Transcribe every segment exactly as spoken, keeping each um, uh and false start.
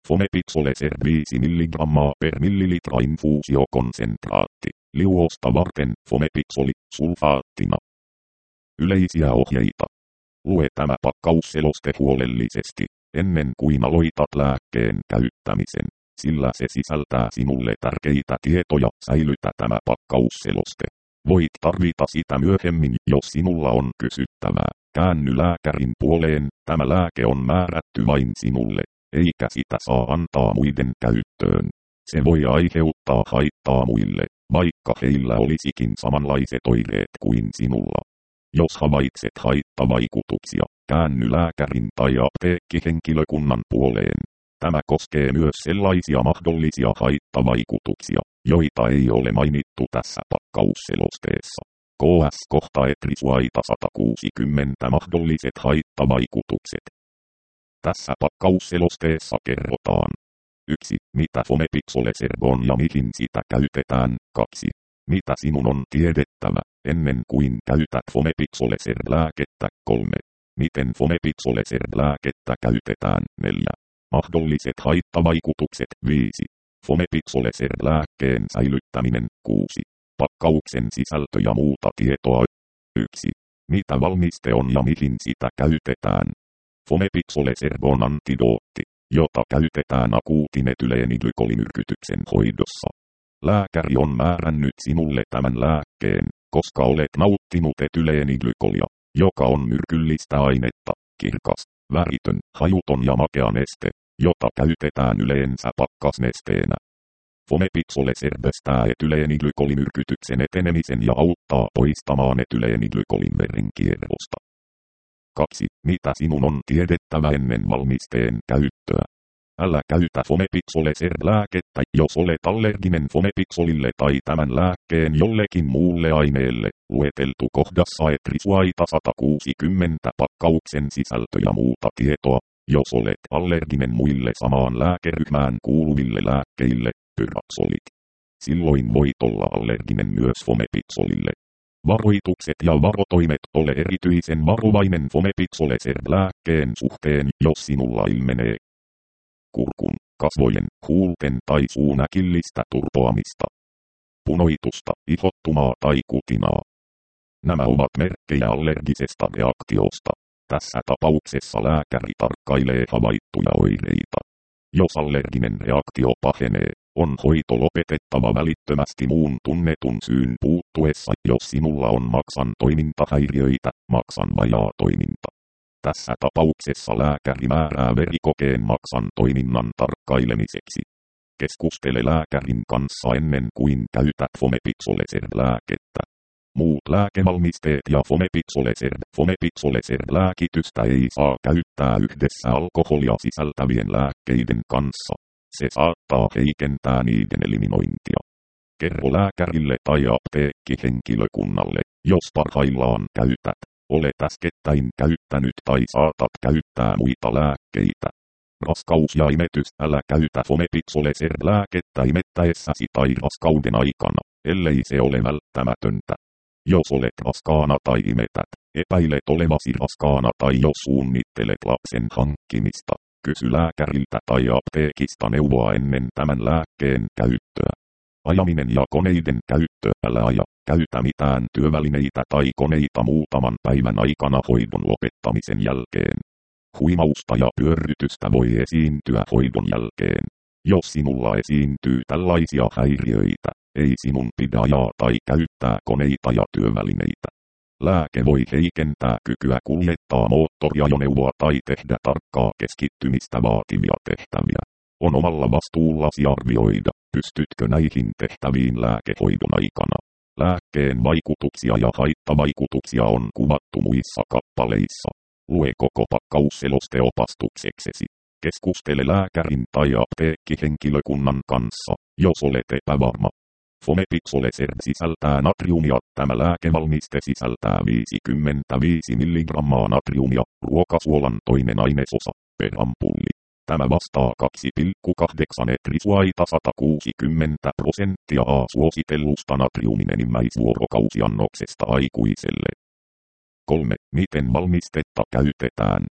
Fomepixoleser viisi milligrammaa per millilitra infuusiokonsentraatti. Liuosta varten fomepixoli sulfaattina. Yleisiä ohjeita. Lue tämä pakkausseloste huolellisesti, ennen kuin aloitat lääkkeen käyttämisen, sillä se sisältää sinulle tärkeitä tietoja. Säilytä tämä pakkausseloste. Voit tarvita sitä myöhemmin, jos sinulla on kysyttävää. Käänny lääkärin puoleen, tämä lääke on määrätty vain sinulle, eikä sitä saa antaa muiden käyttöön. Se voi aiheuttaa haittaa muille, vaikka heillä olisikin samanlaiset oireet kuin sinulla. Jos havaitset haittavaikutuksia, käänny lääkärin tai apteekkihenkilökunnan puoleen. Tämä koskee myös sellaisia mahdollisia haittavaikutuksia, joita ei ole mainittu tässä pakkausselosteessa. K S-kohta etrisuaita sata kuusikymmentä mahdolliset haittavaikutukset. Tässä pakkausselosteessa kerrotaan. yksi. Mitä Fomepixoleser on ja mihin sitä käytetään. kaksi. Mitä sinun on tiedettävä, ennen kuin käytät Fomepixoleser-lääkettä. kolme. Miten Fomepixoleser-lääkettä käytetään. neljä. Mahdolliset haittavaikutukset. viisi. Fomepixoleser-lääkkeen säilyttäminen. kuusi. Pakkauksen sisältö ja muuta tietoa. yksi. Mitä valmiste on ja mihin sitä käytetään. Fomepixoleser on antidootti, jota käytetään akuutin etyleeniglykolimyrkytyksen hoidossa. Lääkäri on määrännyt sinulle tämän lääkkeen, koska olet nauttinut etyleeniglykolia, joka on myrkyllistä ainetta, kirkas, väritön, hajuton ja makea neste, jota käytetään yleensä pakkasnesteenä. Fomepixoleser estää etyleeniglykolimyrkytyksen etenemisen ja auttaa poistamaan etyleeniglykolin verenkierrosta. kaksi. Mitä sinun on tiedettävä ennen valmisteen käyttöä? Älä käytä Fomepixoleser-lääkettä, jos olet allerginen Fomepixolille tai tämän lääkkeen jollekin muulle aineelle. Lueteltu kohdassa etrisuaita sata kuusikymmentä pakkauksen sisältö ja muuta tietoa, jos olet allerginen muille samaan lääkeryhmään kuuluville lääkkeille, pyraxolit. Silloin voit olla allerginen myös Fomepixolille. Varoitukset ja varotoimet. Ole erityisen varovainen Fomepixoleser-lääkkeen suhteen, jos sinulla ilmenee kurkun, kasvojen, huulten tai suun äkillistä turpoamista, punoitusta, ihottumaa tai kutinaa. Nämä ovat merkkejä allergisesta reaktiosta. Tässä tapauksessa lääkäri tarkkailee havaittuja oireita. Jos allerginen reaktio pahenee, on hoito lopetettava välittömästi muun tunnetun syyn puuttuessa, jos sinulla on maksan toimintahäiriöitä, maksan vajaa toiminta. Tässä tapauksessa lääkäri määrää verikokeen maksan toiminnan tarkkailemiseksi. Keskustele lääkärin kanssa ennen kuin käytät Fomepixoleser-lääkettä. Muut lääkevalmisteet ja Fomepixoleser. Fomepixoleser-lääkitystä ei saa käyttää yhdessä alkoholia sisältävien lääkkeiden kanssa. Se saattaa heikentää niiden eliminointia. Kerro lääkärille tai apteekkihenkilökunnalle, jos parhaillaan käytät, olet äskettäin käyttänyt tai saatat käyttää muita lääkkeitä. Raskaus ja imetys. Älä käytä Fomepixoleser-lääkettä imettäessäsi tai raskauden aikana, ellei se ole välttämätöntä. Jos olet raskaana tai imetät, epäilet olevasi raskaana tai jos suunnittelet lapsen hankkimista, kysy lääkäriltä tai apteekista neuvoa ennen tämän lääkkeen käyttöä. Ajaminen ja koneiden käyttö. Älä aja, käytä mitään työvälineitä tai koneita muutaman päivän aikana hoidon lopettamisen jälkeen. Huimausta ja pyörrytystä voi esiintyä hoidon jälkeen. Jos sinulla esiintyy tällaisia häiriöitä, ei sinun pidä ajaa tai käyttää koneita ja työvälineitä. Lääke voi heikentää kykyä kuljettaa moottoriajoneuvoa tai tehdä tarkkaa keskittymistä vaativia tehtäviä. On omalla vastuullasi arvioida, pystytkö näihin tehtäviin lääkehoidon aikana. Lääkkeen vaikutuksia ja haittavaikutuksia on kuvattu muissa kappaleissa. Lue koko pakkausseloste opastukseksesi. Keskustele lääkärin tai apteekkihenkilökunnan kanssa, jos olet epävarma. Fomepixoleser sisältää natriumia. Tämä lääkevalmiste sisältää viisikymmentäviisi milligrammaa natriumia, ruokasuolan toinen ainesosa, per ampulli. Tämä vastaa kaksi pilkku kahdeksan etrisuaita sata kuusikymmentä prosenttia A suositellusta natriumin enimmäisvuorokausiannoksesta aikuiselle. kolme. Miten valmistetta käytetään?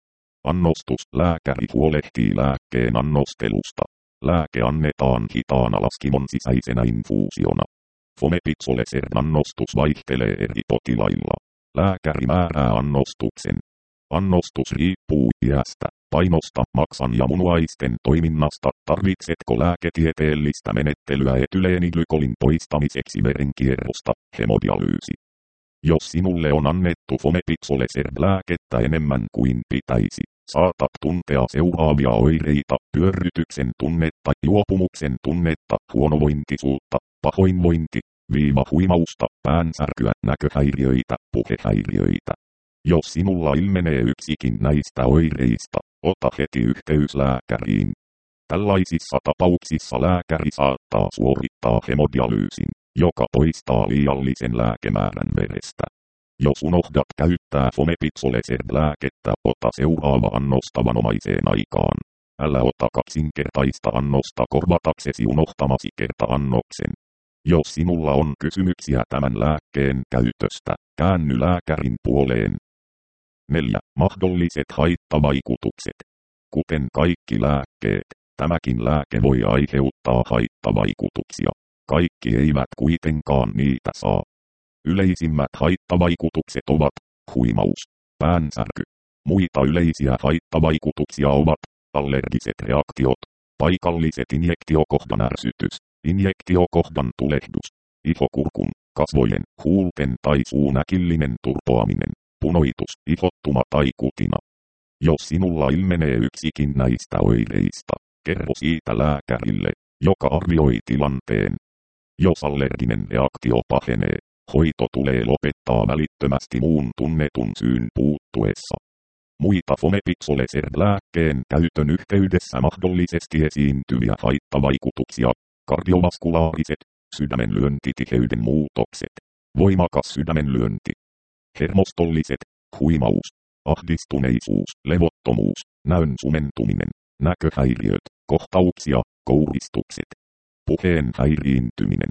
Annostus. Lääkäri huolehtii lääkkeen annostelusta. Lääke annetaan hitaana laskimon sisäisenä infuusiona. Fomepixolesern annostus vaihtelee eri potilailla. Lääkäri määrää annostuksen. Annostus riippuu iästä, painosta, maksan ja munuaisten toiminnasta. Tarvitsetko lääketieteellistä menettelyä etyleeniglykolin poistamiseksi verenkierrosta, hemodialyysi? Jos sinulle on annettu Fomepixolesern-lääkettä enemmän kuin pitäisi, saatat tuntea seuraavia oireita: pyörrytyksen tunnetta, juopumuksen tunnetta, huonovointisuutta, pahoinvointi, viiva huimausta, päänsärkyä, näköhäiriöitä, puhehäiriöitä. Jos sinulla ilmenee yksikin näistä oireista, ota heti yhteys lääkäriin. Tällaisissa tapauksissa lääkäri saattaa suorittaa hemodialyysin, joka poistaa liiallisen lääkemäärän verestä. Jos unohdat käyttää Fomepixolesern-lääkettä, ota seuraava annos tavanomaiseen aikaan. Älä ota kaksinkertaista annosta korvataksesi unohtamasi kerta-annoksen. Jos sinulla on kysymyksiä tämän lääkkeen käytöstä, käänny lääkärin puoleen. neljä. Mahdolliset haittavaikutukset. Kuten kaikki lääkkeet, tämäkin lääke voi aiheuttaa haittavaikutuksia. Kaikki eivät kuitenkaan niitä saa. Yleisimmät haittavaikutukset ovat huimaus, päänsärky. Muita yleisiä haittavaikutuksia ovat allergiset reaktiot, paikalliset injektiokohdan ärsytys, injektiokohdan tulehdus, ihokurkun, kasvojen, huulten tai suun äkillinen turpoaminen, punoitus, ihottuma tai kutina. Jos sinulla ilmenee yksikin näistä oireista, kerro siitä lääkärille, joka arvioi tilanteen. Jos allerginen reaktio pahenee, hoito tulee lopettaa välittömästi muun tunnetun syyn puuttuessa. Muita Fomepixolesern-lääkkeen käytön yhteydessä mahdollisesti esiintyviä haittavaikutuksia: kardiovaskullaariset, sydämenlyöntitiheyden muutokset, voimakas sydämenlyönti, hermostolliset, huimaus, ahdistuneisuus, levottomuus, näön sumentuminen, näköhäiriöt, kohtauksia, kouristukset, puheen häiriintyminen,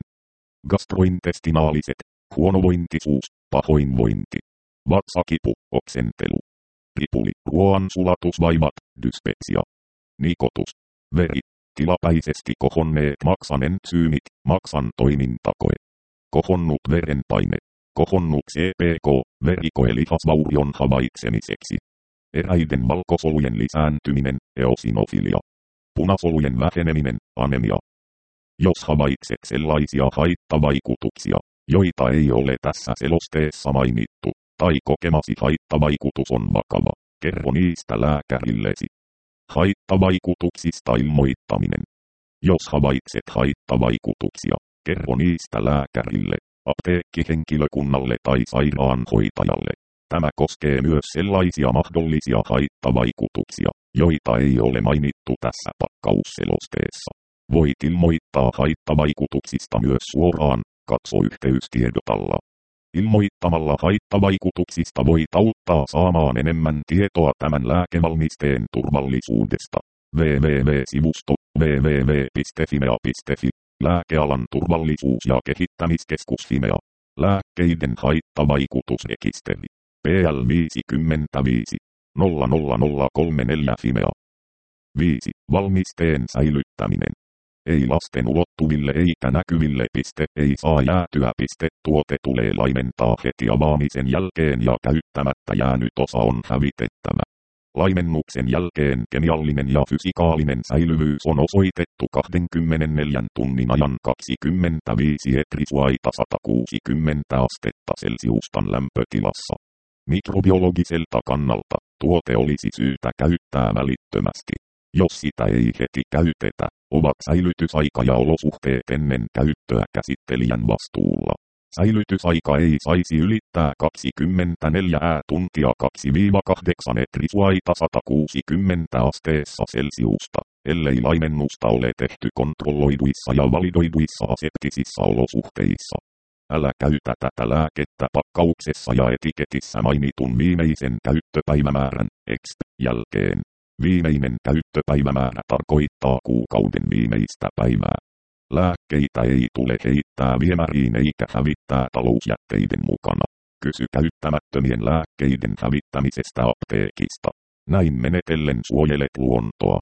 gastrointestinaaliset, huonovointisuus, pahoinvointi, vatsakipu, oksentelu, ripuli, ruoansulatusvaivat, dyspepsia, nikotus, veri, tilapäisesti kohonneet maksan entsyymit, maksan toimintakoe, kohonnut verenpaine, kohonnut C P K, verikoe lihasvaurion havaitsemiseksi, eräiden valkosolujen lisääntyminen, eosinofilia, punasolujen väheneminen, anemia. Jos havaitset sellaisia haittavaikutuksia, joita ei ole tässä selosteessa mainittu, tai kokemasi haittavaikutus on vakava, kerro niistä lääkärillesi. Haittavaikutuksista ilmoittaminen. Jos havaitset haittavaikutuksia, kerro niistä lääkärille, apteekkihenkilökunnalle tai sairaanhoitajalle. Tämä koskee myös sellaisia mahdollisia haittavaikutuksia, joita ei ole mainittu tässä pakkausselosteessa. Voit ilmoittaa haittavaikutuksista myös suoraan, katso yhteystiedot alla. Ilmoittamalla haittavaikutuksista voit auttaa saamaan enemmän tietoa tämän lääkevalmisteen turvallisuudesta. www-sivusto www piste fimea piste fi Lääkealan turvallisuus- ja kehittämiskeskus Fimea. Lääkkeiden haittavaikutusrekisteri. P L viisikymmentäviisi nolla nolla nolla kolme neljä Fimea. viisi. Valmisteen säilyttäminen. Ei lasten ulottuville eikä näkyville. Piste, ei saa jäätyä. Piste, tuote tulee laimentaa heti avaamisen jälkeen ja käyttämättä jäänyt osa on hävitettävä. Laimennuksen jälkeen kemiallinen ja fysikaalinen säilyvyys on osoitettu kaksikymmentäneljä tunnin ajan kaksikymmentäviisi etrisuaita sata kuusikymmentä astetta Celsiustan lämpötilassa. Mikrobiologiselta kannalta tuote olisi syytä käyttää välittömästi. Jos sitä ei heti käytetä, ovat säilytysaika ja olosuhteet ennen käyttöä käsittelijän vastuulla. Säilytysaika ei saisi ylittää kaksikymmentäneljä tuntia kaksi kahdeksan etrisuaita sata kuusikymmentä asteessa Celsiusta, ellei laimennusta ole tehty kontrolloiduissa ja validoiduissa aseptisissa olosuhteissa. Älä käytä tätä lääkettä pakkauksessa ja etiketissä mainitun viimeisen käyttöpäivämäärän exp. Jälkeen. Viimeinen käyttöpäivämäärä tarkoittaa kuukauden viimeistä päivää. Lääkkeitä ei tule heittää viemäriin eikä hävittää talousjätteiden mukana. Kysy käyttämättömien lääkkeiden hävittämisestä apteekista. Näin menetellen suojelet luontoa.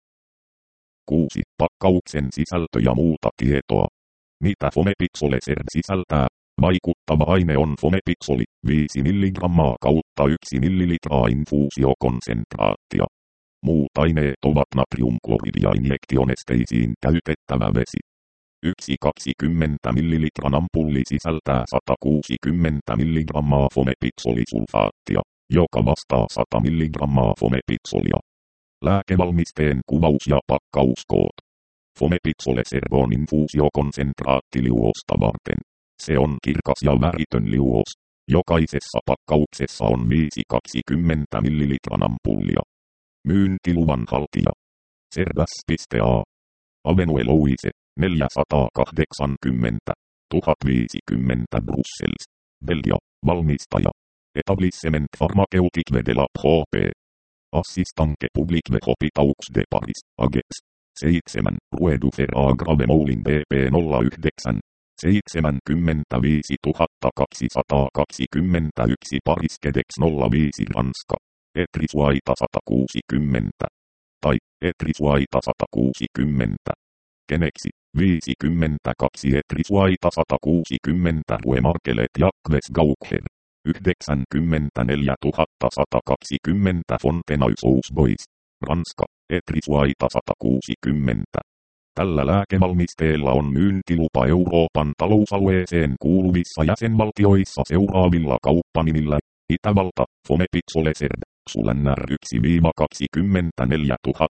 kuusi. Pakkauksen sisältö ja muuta tietoa. Mitä Fomepiksole-Serd sisältää? Vaikuttava aine on fomepiksoli, viisi milligrammaa kautta yksi millilitraa infuusiokonsentraattia. Muut aineet ovat natriumkloridi ja injektionesteisiin käytettävä vesi. yksi kaksikymmentä millilitran ampulli sisältää sata kuusikymmentä milligrammaa fomepiksolisulfaattia, joka vastaa sata milligrammaa fomepiksolia. Lääkevalmisteen kuvaus ja pakkauskoot. Fomepiksole-Serd on infuusiokonsentraatti liuosta varten. Se on kirkas ja väritön liuos. Jokaisessa pakkauksessa on viisi kaksikymmentä millilitran ampullia. Myyntiluvan haltija. Serdas.a. Avenue Louise, neljäsataakahdeksankymmentä, tuhat viisikymmentä Brussels, Belgia, valmistaja. Etablissement pharmaceutique de la H P. Assistanque publique de Hôpitaux de Paris, Agex. seitsemän. Rue du Fer à Gravemoulin B P nolla yhdeksän. seitsemänkymmentäviisi tuhatta kaksisataakaksikymmentäyksi Paris Quedex nolla viisi Ranska. Etrisuaita sata kuusikymmentä. Tai Etrisuaita sata kuusikymmentä. Keneksi viisikymmentäkaksi Etrisuaita sata kuusikymmentä Rue Markelet Jacques Gaukher. yhdeksänkymmentäneljä tuhatta sata kaksikymmentä Fontenay-sous-Bois, Ranska, Etrisuaita sata kuusikymmentä. Tällä lääkevalmisteella on myyntilupa Euroopan talousalueeseen kuuluvissa jäsenvaltioissa seuraavilla kauppanimillä: Itävalta, Fomepiksole-Serd, Xulnr yksi kaksikymmentäneljä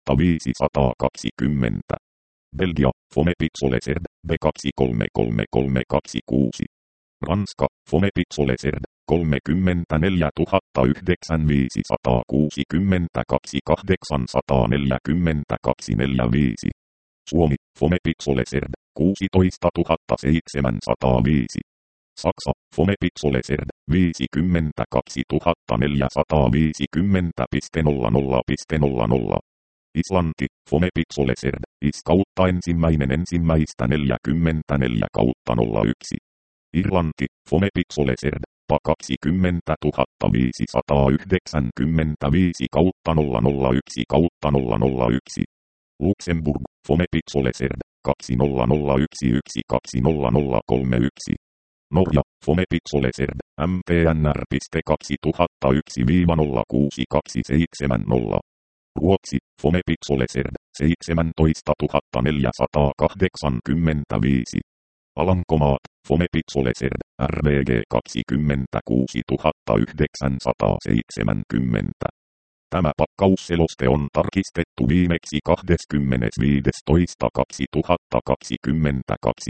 viisisataakaksikymmentä. Belgia, Fomepiksole-Serd, B kaksi kolme kolme kolme kaksi kuusi. Ranska, Fomepiksole-Serd, kolmekymmentäneljä tuhatta yhdeksän viisisataakuusikymmentäkaksi kahdeksansataaneljäkymmentäkaksi neljäkymmentäviisi. Suomi, Fomepiksole-Serd, kuusitoista tuhatta seitsemänsataaviisi. Saksa, Fomepiksole-Serd, viisikymmentäkaksi tuhatta neljäsataaviisikymmentä nolla nolla nolla nolla. Islanti, Fomepiksole-Serd, is kautta ensimmäinen ensimmäistä neljäkymmentäneljä kautta nolla yksi. Irlanti, Fomepiksole-Serd, pa kaksikymmentä tuhatta viisisataayhdeksänkymmentäviisi kautta nolla nolla yksi kautta nolla nolla yksi. Luxemburg, Fomepiksole-Serd, kaksi nolla nolla yksi yksi kaksi nolla nolla kolme yksi. Norja, Fomepiksole-Serd, M T N R kaksituhattayksi nolla kuusi kaksi seitsemän nolla. Ruotsi, Fomepiksole-Serd, seitsemäntoista tuhatta neljäsataakahdeksankymmentäviisi. Alankomaat, Fomepiksole-Serd, R V G kaksikymmentäkuusi tuhatta yhdeksänsataaseitsemänkymmentä. Tämä pakkausseloste on tarkistettu viimeksi kahdeskymmenes viidestoista kaksituhattakaksikymmentäkaksi.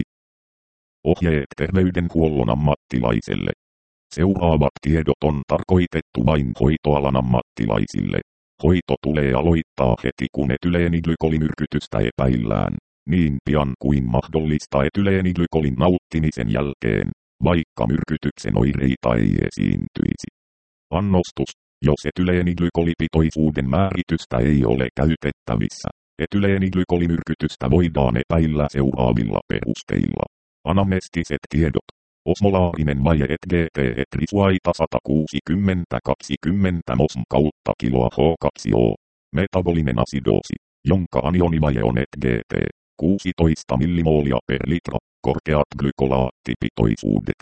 Ohjeet terveydenhuollon ammattilaiselle. Seuraavat tiedot on tarkoitettu vain hoitoalan ammattilaisille. Hoito tulee aloittaa heti kun etyleeniglykolimyrkytystä epäillään, niin pian kuin mahdollista etyleeniglykolin nauttimisen jälkeen, vaikka myrkytyksen oireita ei esiintyisi. Annostus. Jos etyleeniglykolipitoisuuden määritystä ei ole käytettävissä, etyleeniglykolimyrkytystä voidaan epäillä seuraavilla perusteilla. Anamnestiset tiedot. Osmolaarinen vaje et G T etrisuaita sata kuusikymmentä kaksikymmentä mosm kautta kiloa H kaksi O. Metabolinen asidoosi, jonka anionivaje on et G T, kuusitoista millimoolia per litra, korkeat glykolaattipitoisuudet.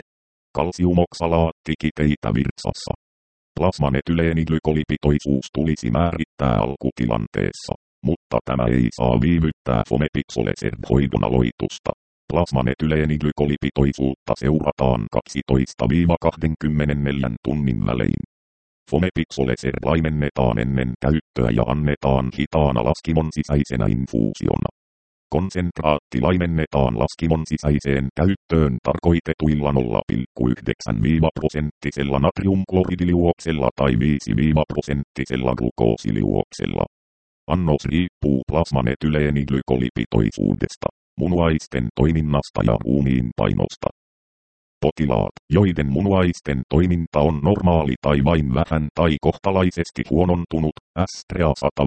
Kalsiumoksalaattikiteitä virtsassa. Plasman etyleeniglykolipitoisuus tulisi määrittää alkutilanteessa, mutta tämä ei saa viivyttää Fomepiksole-Serd-hoidon aloitusta. Plasman etyleeniglykolipitoisuutta seurataan kaksitoista kaksikymmentäneljä tunnin välein. Fomepiksole-Serd laimennetaan ennen käyttöä ja annetaan hitaana laskimon sisäisenä infuusiona. Konsentraatti laimennetaan laskimon sisäiseen käyttöön tarkoitetuilla nolla pilkku yhdeksän prosenttisella natriumkloridiliuoksella tai viisi prosenttisella glukoosiliuoksella. Annos riippuu plasman etyleeniglykolipitoisuudesta, munuaisten toiminnasta ja ruumiin painosta. Potilaat, joiden munuaisten toiminta on normaali tai vain vähän tai kohtalaisesti huonontunut, Astrea sata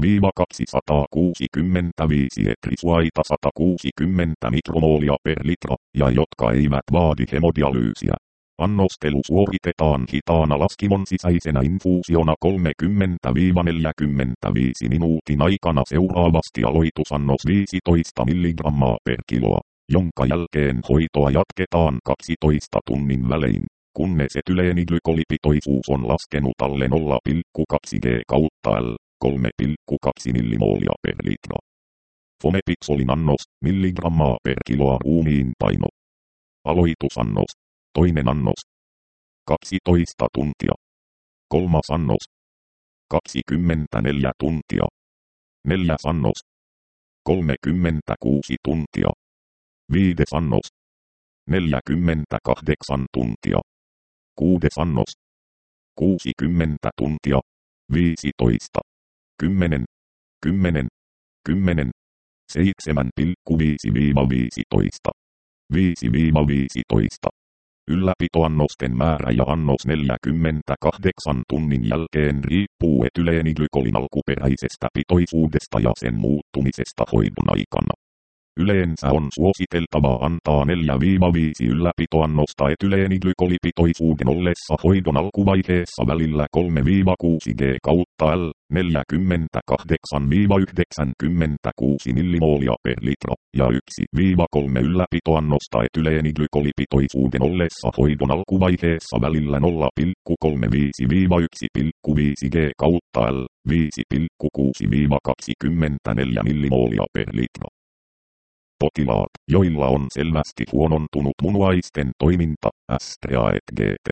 kaksisataakuusikymmentäviisi etrisuaita sata kuusikymmentä mikromoolia per litra, ja jotka eivät vaadi hemodialyysiä. Annostelu suoritetaan hitaana laskimon sisäisenä infuusiona kolmekymmentä neljäkymmentäviisi minuutin aikana, seuraavasti aloitusannos viisitoista milligrammaa per kiloa, jonka jälkeen hoitoa jatketaan kaksitoista tunnin välein, kunnes etyleeniglykolipitoisuus on laskenut alle nolla pilkku kaksi grammaa kautta L, kolme pilkku kaksi millimoolia per litra. Fomepixolin annos, milligrammaa per kiloa ruumiin paino. Aloitusannos. Toinen annos. kaksitoista tuntia. Kolmas annos. kaksikymmentäneljä tuntia. Neljäs annos. kolmekymmentäkuusi tuntia. Viides annos. neljäkymmentäkahdeksan tuntia. Kuudes annos. kuusikymmentä tuntia. viisitoista. Kymmenen. Kymmenen. Kymmenen. seitsemän pilkku viisi viisitoista. viisi viisitoista. Ylläpitoannosten määrä ja annos neljäkymmentäkahdeksan tunnin jälkeen riippuu etyleeniglykolin alkuperäisestä pitoisuudesta ja sen muuttumisesta hoidon aikana. Yleensä on suositeltavaa antaa neljä viisi ylläpitoannosta etyleeniglykolipitoisuuden ollessa hoidon alkuvaiheessa välillä kolme kuusi grammaa kautta L, neljäkymmentäkahdeksan yhdeksänkymmentäkuusi millimoolia per litra, ja yksi kolme ylläpitoannosta etyleeniglykolipitoisuuden ollessa hoidon alkuvaiheessa välillä nolla pilkku kolmekymmentäviisi yksi pilkku viisi grammaa kautta L, viisi pilkku kuusi kaksikymmentäneljä millimoolia per litra. Potilaat, joilla on selvästi huonontunut munuaisten toiminta, S T A et G T,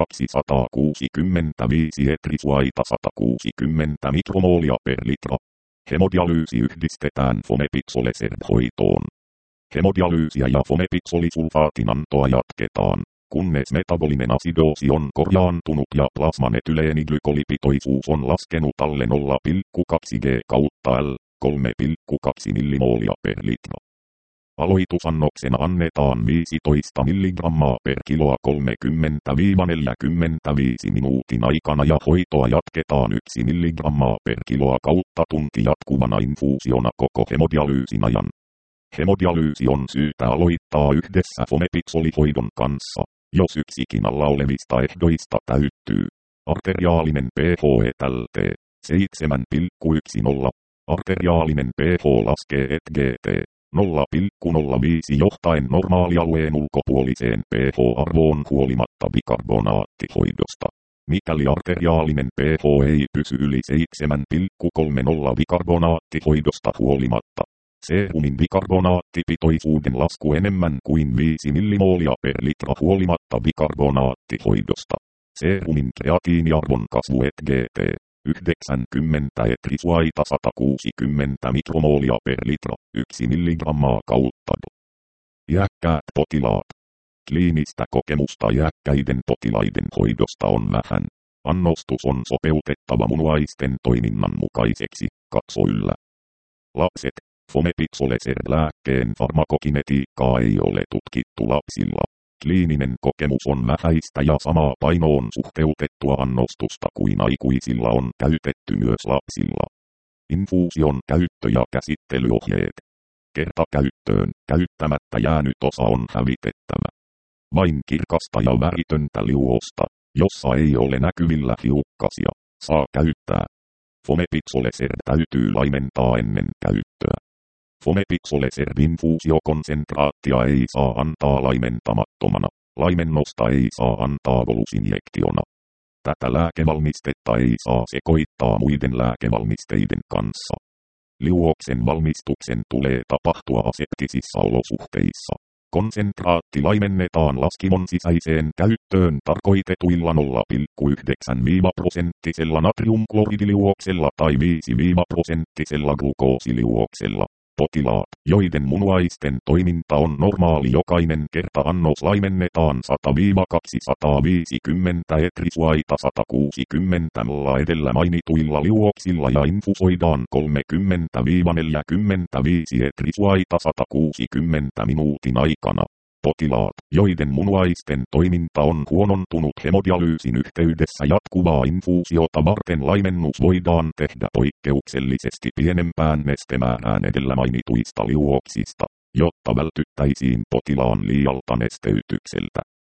kaksisataakuusikymmentäviisi etrisuaita sata kuusikymmentä mikromoolia per litra. Hemodialyysi yhdistetään Fomepixole-hoitoon. Hemodialyysiä ja Fomepixolisulfaatin antoa jatketaan, kunnes metabolinen asidoosi on korjaantunut ja plasman etyleeniglykolipitoisuus on laskenut alle nolla pilkku kaksi grammaa kautta L, kolme pilkku kaksi millimoolia per litra. Aloitusannoksena annetaan viisitoista milligrammaa per kiloa kolmekymmentä neljäkymmentäviisi minuutin aikana ja hoitoa jatketaan yksi milligrammaa per kiloa kautta tunti jatkuvana infuusiona koko hemodialyysin ajan. Hemodialyysi on syytä aloittaa yhdessä Fomepixolihoidon kanssa, jos yksikin alla olevista ehdoista täyttyy. Arteriaalinen pH et L T, seitsemän pilkku yksitoista. Arteriaalinen pH laskee et G T. nolla pilkku nolla viisi johtaen normaalialueen ulkopuoliseen pH-arvoon huolimatta bikarbonaattihoidosta. Mikäli arteriaalinen pH ei pysy yli seitsemän pilkku kolmekymmentä bikarbonaattihoidosta huolimatta, serumin bikarbonaattipitoisuuden lasku enemmän kuin viisi millimoolia per litra huolimatta bikarbonaattihoidosta. Serumin kreatiiniarvon kasvu et G T. yhdeksänkymmentä etrisuaita sata kuusikymmentä mikromoolia per litra, yksi milligrammaa kautta D. Iäkkäät potilaat. Kliinistä kokemusta iäkkäiden potilaiden hoidosta on vähän. Annostus on sopeutettava munuaisten toiminnan mukaiseksi, katso yllä. Lapset. Fomepixole-lääkkeen farmakokinetiikkaa ei ole tutkittu lapsilla. Kliininen kokemus on vähäistä ja samaa painoon suhteutettua annostusta kuin aikuisilla on käytetty myös lapsilla. Infuusion käyttö- ja käsittelyohjeet. Kertakäyttöön käyttämättä jäänyt osa on hävitettävä. Vain kirkasta ja väritöntä liuosta, jossa ei ole näkyvillä hiukkasia, saa käyttää. Fomepixole-ser täytyy laimentaa ennen käyttöä. Fomepixole-ser-infuusiokonsentraattia ei saa antaa laimentamattomana. Laimennosta ei saa antaa bolusinjektiona. Tätä lääkevalmistetta ei saa sekoittaa muiden lääkevalmisteiden kanssa. Liuoksen valmistuksen tulee tapahtua aseptisissa olosuhteissa. Konsentraatti laimennetaan laskimon sisäiseen käyttöön tarkoitetuilla nolla pilkku yhdeksän prosenttisella natriumkloridiliuoksella tai viisi prosenttisella glukoosiliuoksella. Potilaat, joiden munuaisten toiminta on normaali, jokainen kerta annos laimennetaan sata kaksisataaviisikymmentä etrisuaita sata kuusikymmentä edellä mainituilla liuoksilla ja infusoidaan kolmekymmentä neljäkymmentäviisi etrisuaita sata kuusikymmentä minuutin aikana. Potilaat, joiden munuaisten toiminta on huonontunut hemodialyysin yhteydessä jatkuvaa infuusiota varten, laimennus voidaan tehdä poikkeuksellisesti pienempään nestemäärään edellä mainituista liuoksista, jotta vältyttäisiin potilaan liialta nesteytykseltä.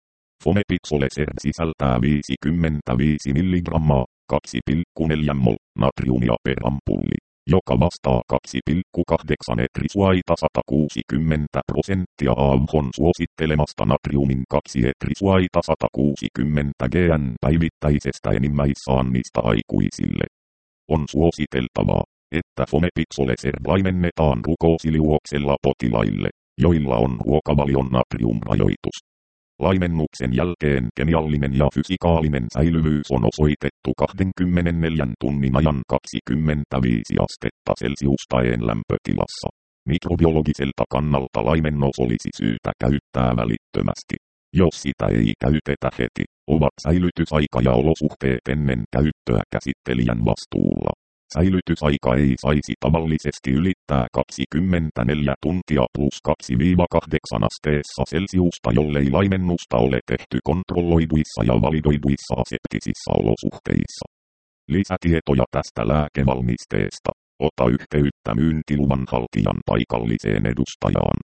Fomepiksole-ser sisältää viisikymmentäviisi milligrammaa, kaksi pilkku neljä mol, natriumia per ampulli, joka vastaa kaksi pilkku kahdeksan etrisuaita sata kuusikymmentä prosenttia A M H:n suosittelemasta natriumin kaksi etrisuaita sata kuusikymmentä g:n päivittäisestä enimmäissaannista aikuisille. On suositeltavaa, että Fomepiksole-ser laimennetaan glukoosiliuoksella potilaille, joilla on ruokavalion natriumrajoitus. Laimennuksen jälkeen kemiallinen ja fysikaalinen säilyvyys on osoitettu kaksikymmentäneljän tunnin ajan kaksikymmentäviisi astetta celsiustaen lämpötilassa. Mikrobiologiselta kannalta laimennos olisi syytä käyttää välittömästi. Jos sitä ei käytetä heti, ovat säilytysaika ja olosuhteet ennen käyttöä käsittelijän vastuulla. Säilytysaika ei saisi tavallisesti ylittää kaksikymmentäneljä tuntia plus kaksi kahdeksan asteessa Celsiusta, jollei laimennusta ole tehty kontrolloiduissa ja validoiduissa aseptisissä olosuhteissa. Lisätietoja tästä lääkevalmisteesta. Ota yhteyttä myyntiluvan haltijan paikalliseen edustajaan.